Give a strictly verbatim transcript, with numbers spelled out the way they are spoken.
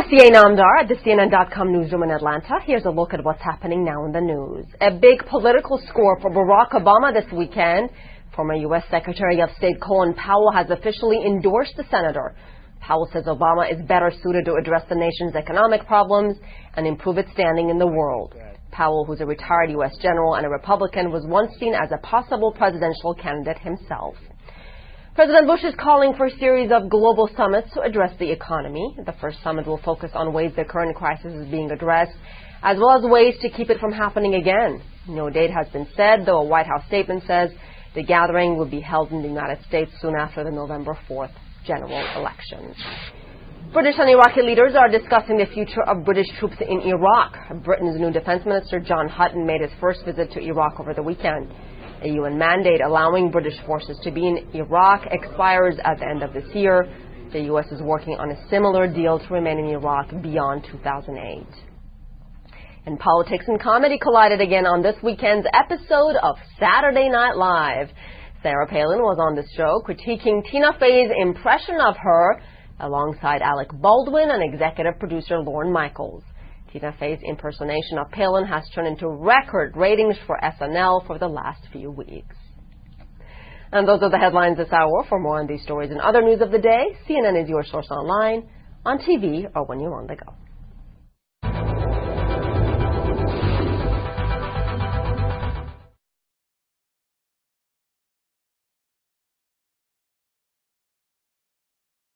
Asiya Namdar at the C N N dot com newsroom in Atlanta. Here's a look at what's happening now in the news. A big political score for Barack Obama this weekend. Former U S Secretary of State Colin Powell has officially endorsed the senator. Powell says Obama is better suited to address the nation's economic problems and improve its standing in the world. Powell, who's a retired U S general and a Republican, was once seen as a possible presidential candidate himself. President Bush is calling for a series of global summits to address the economy. The first summit will focus on ways the current crisis is being addressed, as well as ways to keep it from happening again. No date has been set, though a White House statement says the gathering will be held in the United States soon after the November fourth general elections. British and Iraqi leaders are discussing the future of British troops in Iraq. Britain's new Defense Minister John Hutton made his first visit to Iraq over the weekend. A U N mandate allowing British forces to be in Iraq expires at the end of this year. The U S is working on a similar deal to remain in Iraq beyond two thousand eight. And politics and comedy collided again on this weekend's episode of Saturday Night Live. Sarah Palin was on the show critiquing Tina Fey's impression of her alongside Alec Baldwin and executive producer Lorne Michaels. Tina Fey's impersonation of Palin has turned into record ratings for S N L for the last few weeks. And those are the headlines this hour. For more on these stories and other news of the day, C N N is your source online, on T V, or when you're on the go.